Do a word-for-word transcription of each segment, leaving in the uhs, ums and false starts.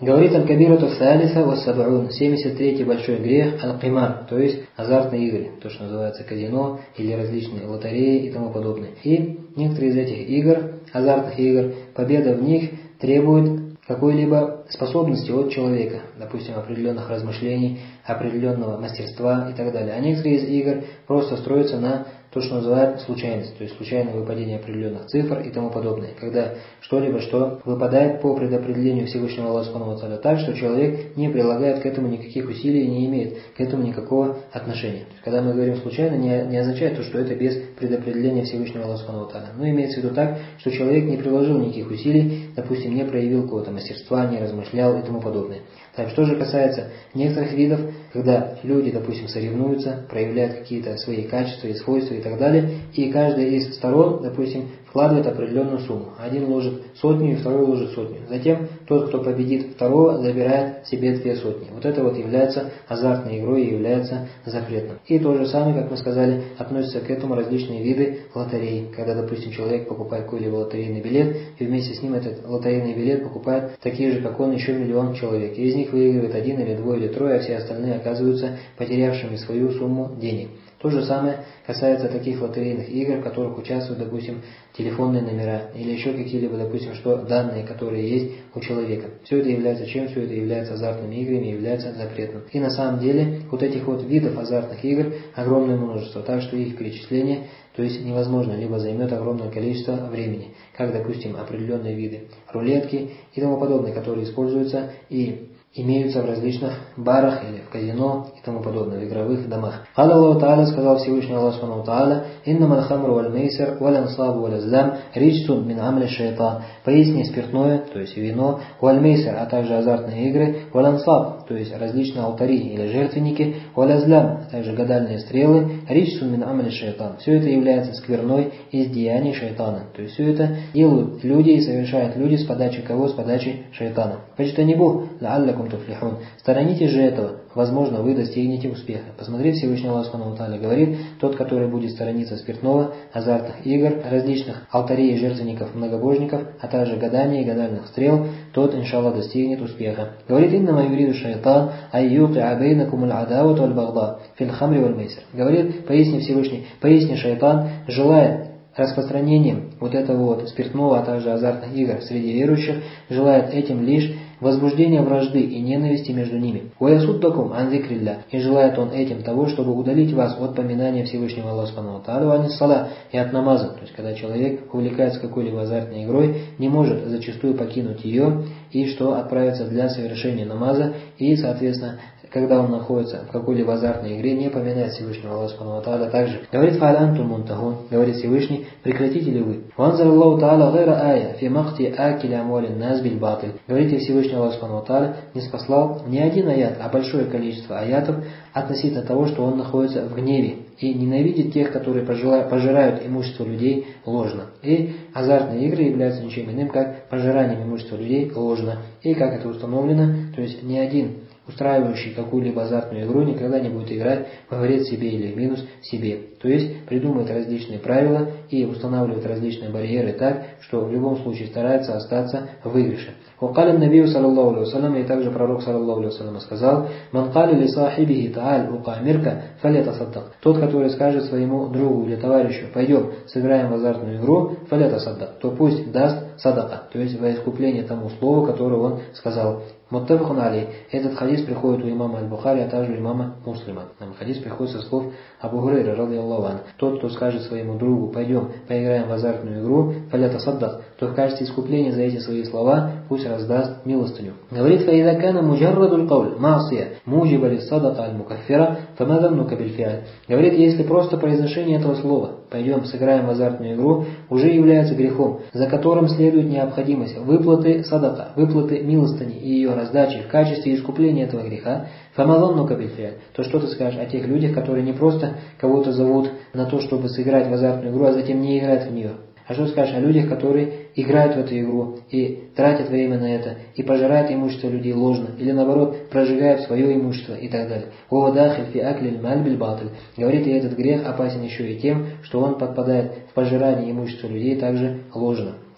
Говорит аль-кабирату салиса ва саб'ун, семьдесят третий большой грех аль-кимар, то есть азартные игры, то, что называется казино или различные лотереи и тому подобное. И некоторые из этих игр, азартных игр, победа в них требует какой-либо способности от человека, допустим, определенных размышлений, определенного мастерства и так далее. А некоторые из игр просто строятся на то, что называют случайность, то есть случайное выпадение определенных цифр и тому подобное, когда что-либо, что выпадает по предопределению Всевышнего Аллаха Субхану ва Тааля так, что человек не прилагает к этому никаких усилий и не имеет к этому никакого отношения. То есть, когда мы говорим случайно, не, не означает то, что это без предопределения Всевышнего Аллаха Субхану ва Тааля. Но имеется в виду так, что человек не приложил никаких усилий, допустим, не проявил какого-то мастерства, не размышлял и тому подобное. Так, что же касается некоторых видов, когда люди, допустим, соревнуются, проявляют какие-то свои качества и свойства и так далее, и каждая из сторон, допустим, вкладывает определенную сумму. Один ложит сотню, и второй ложит сотню. Затем тот, кто победит второго, забирает себе две сотни. Вот это вот является азартной игрой и является запретным. И то же самое, как мы сказали, относятся к этому различные виды лотерей. Когда, допустим, человек покупает какой-либо лотерейный билет, и вместе с ним этот лотерейный билет покупает такие же, как он, еще миллион человек. И из них выигрывает один или двое или трое, а все остальные оказываются потерявшими свою сумму денег. То же самое касается таких лотерейных игр, в которых участвуют, допустим, телефонные номера или еще какие-либо, допустим, что данные, которые есть у человека. Все это является чем? Все это является азартными играми и является запретным. И на самом деле вот этих вот видов азартных игр огромное множество, так что их перечисление, то есть невозможно, либо займет огромное количество времени, как, допустим, определенные виды рулетки и тому подобное, которые используются и имеются в различных барах или в казино и тому подобное, в игровых домах. Аллаху Та'аля, сказал Всевышний Аллах Субхану ва Та'аля: «Иннамал хамру валь мейсир валь ансабу валь азлам риджсун мин амли шайтан». Поясни спиртное, то есть вино, валь мейсир, а также азартные игры, валь ансаб, то есть различные алтари или жертвенники, валь азлам, а также гадальные стрелы, риджсун мин амли шайтан. Все это является скверной из деяний шайтана. То есть все это делают люди и совершают люди с подачи кого? С подачи шайтана. Фаджтанибу ла'аллакум туфлихун. Сторонитесь же этого, возможно, вы достигнете успеха. Посмотри, Всевышний Аллах Субхану ва Тааля говорит: тот, который будет сторониться спиртного, азартных игр, различных алтарей и жертвенников, многобожников, а также гадания и гадальных стрел, тот, иншаллах, достигнет успеха. Говорит: иннама юриду шайтан айюкиа бейнакум аль-адават валь-багда фил хамри валь-мейсир. Говорит, поясни Всевышний, поясни шайтан, желая распространением вот этого вот спиртного, а также азартных игр среди верующих, желает этим лишь возбуждения вражды и ненависти между ними. «Ваясуддакум ан зикрилля». И желает он этим того, чтобы удалить вас от поминания Всевышнего Аллаха Субхану ва Тааля ва ан-ссала, и от намаза. То есть, когда человек увлекается какой-либо азартной игрой, не может зачастую покинуть ее, и что отправиться для совершения намаза, и, соответственно, когда он находится в какой-либо азартной игре, не поминает Всевышнего Аллаха Субхану ва Тааля также. Говорит: «Фа'аль антум мунтахун». Говорит Всевышний: прекратите ли вы? «Ванзар Аллаху Тааля гайра ая фи махти акили амуалин нас биль батиль». Говорите, Всевышний Аллах Субхану ва Тааля не спаслал не один аят, а большое количество аятов относительно того, что он находится в гневе и ненавидит тех, которые пожирают имущество людей ложно. И азартные игры являются ничем иным, как пожиранием имущества людей ложно. И как это установлено, то есть ни один устраивающий какую-либо азартную игру никогда не будет играть во вред себе или в минус себе. То есть придумывает различные правила и устанавливает различные барьеры так, что в любом случае старается остаться в выигрыше. Вакаля набию саллаллаху алейхи вассалям, и также пророк саллаллаху алейхи вассалям сказал: «Ман кали ли сахибихи та'аль укамирка фалятасаддак». Тот, который скажет своему другу или товарищу: пойдем сыграем в азартную игру, фалятасаддак, то пусть даст садака, то есть во искупление тому слову, которое он сказал. Муттафакун алейх. Этот хадис приходит у имама Аль-Бухари, а также у имама Муслима. Нам хадис приходит со слов Абу Хурайры радийаллаху анху. Тот, кто скажет своему другу: пойдем поиграем в азартную игру, фалятасаддак, то в качестве искупления за эти свои слова пусть раздаст милостыню. Говорит: фаида кана муджаррадуль кауль маасия муджиба лис-садака аль-мукаффира фама заннука биль-фи'аль. Говорит, если просто произношение этого слова «пойдем сыграем в азартную игру» уже является грехом, за которым следует необходимость выплаты садака, выплаты милостыни и ее раздачи в качестве искупления этого греха, фамазонну кабильфиаль, то что ты скажешь о тех людях, которые не просто кого-то зовут на то, чтобы сыграть в азартную игру, а затем не играют в нее? А что скажешь о людях, которые играют в эту игру и тратят время на это, и пожирают имущество людей ложно, или наоборот, прожигают свое имущество и так далее. «Вовадахиль фи аклиль маль биль батиль». Говорит, и этот грех опасен еще и тем, что он подпадает в пожирание имущества людей также ложно.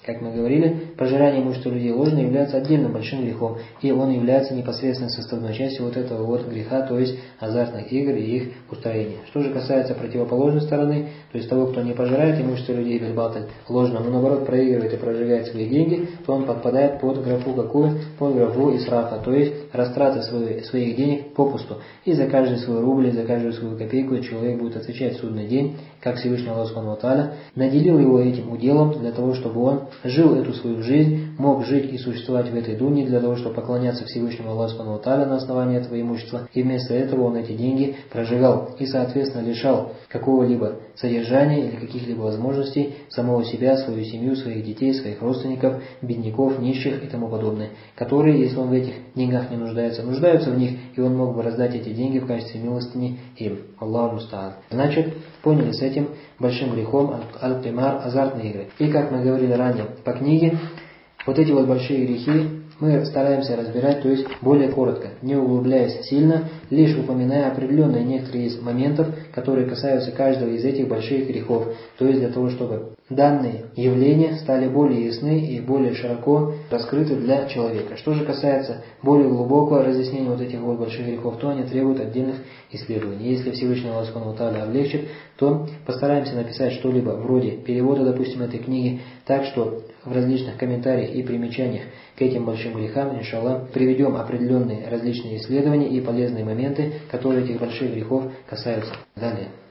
Как мы говорили, пожирание имущества людей ложно является отдельным большим грехом, и он является непосредственной составной частью вот этого вот греха, то есть азартных игр и их устроения. Что же касается противоположной стороны, то есть того, кто не пожирает имущество людей бельбаталь ложно, но наоборот проигрывает и прожигает свои деньги, то он подпадает под графу какую? Под графу исрафа, то есть растраты своих, своих денег попусту. И за каждый свой рубль, и за каждую свою копейку человек будет отвечать в судный день, как Всевышний Аллах Субхану ва Тааля наделил его этим уделом для того, чтобы он жил эту свою жизнь, мог жить и существовать в этой дуне, для того, чтобы поклоняться Всевышнему Аллаху Субхану ва Тааля на основании этого имущества, и вместо этого он эти деньги прожигал и, соответственно, лишал какого-либо содержания или каких-либо возможностей самого себя, свою семью, своих детей, своих родственников, бедняков, нищих и тому подобное, которые, если он в этих деньгах не нуждается, нуждаются в них, и он мог бы раздать эти деньги в качестве милостыни им. Аллаху муста'ан. Значит, поняли с этим большим грехом аль-кимар, азартные игры. И как мы говорили ранее по книге, вот эти вот большие грехи мы стараемся разбирать, то есть более коротко, не углубляясь сильно, лишь упоминая определенные некоторые из моментов, которые касаются каждого из этих больших грехов, то есть для того, чтобы данные явления стали более ясны и более широко раскрыты для человека. Что же касается более глубокого разъяснения вот этих вот больших грехов, то они требуют отдельных исследований. Если Всевышний Аллах Субхану ва Тааля облегчит, то постараемся написать что-либо вроде перевода, допустим, этой книги, так что в различных комментариях и примечаниях к этим большим грехам, иншаллах, приведем определенные различные исследования и полезные моменты, которые этих больших грехов касаются. Далее.